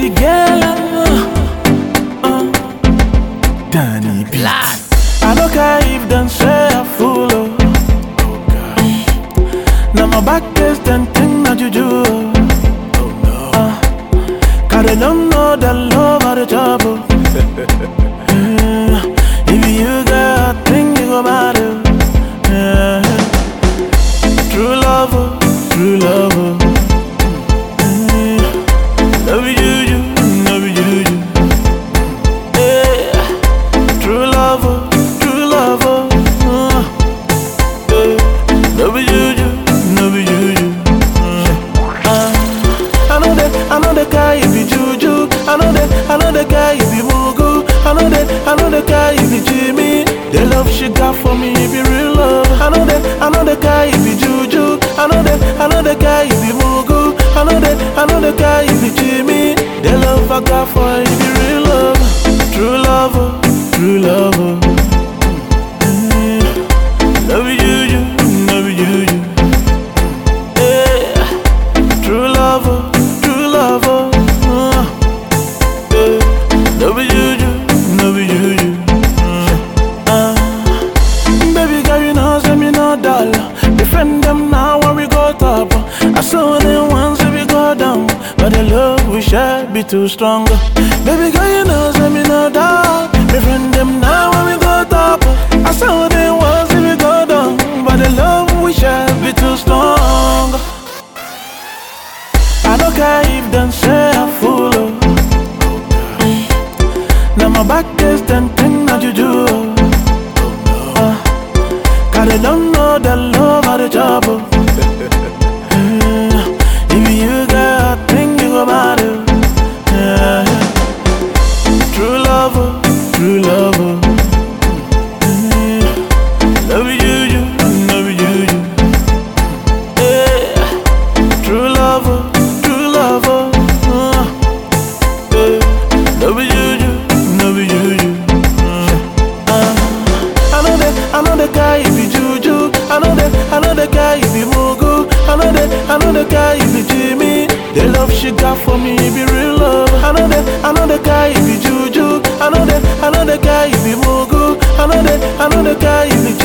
the girl Danny B. I don't care if them say I fool. Now my back is them thing that you do. Cause they don't know the love of the trouble. If you got a thing you go matter. True love, true love. Love you, love you. True love, true love. Love you, love you. I know the guy you be juju. I know the guy you be mugu. I know the guy you be Jimmy. The love she got for me be real love. I know the guy you be juju. I know the guy you be mugu. I know the guy you be Jimmy. The love I got for you be real love. True love, true love. Love you, love you. True love, true love. Love you. Baby girl, you know, say me no dollar. Defend them now when we go top. I saw them once we go down, but the love we share be too strong. Baby girl, you know, say me no dollar. Defend them now when we go top. I saw them once we go down, but the love we share be too strong. I don't care if them say I fool. Now my back is them thing that you do. Cause they don't know the love of the trouble. If you got a thing you go matter. True love, true love. Love you, love you. True love, true love. Love you, love you. I know the guy you be juju. I know the guy you be mugu. I know the guy you be Jimmy. The love she got for me be real love. I know the guy you be juju. I know the guy you be mugu. I know the guy you be Jimmy.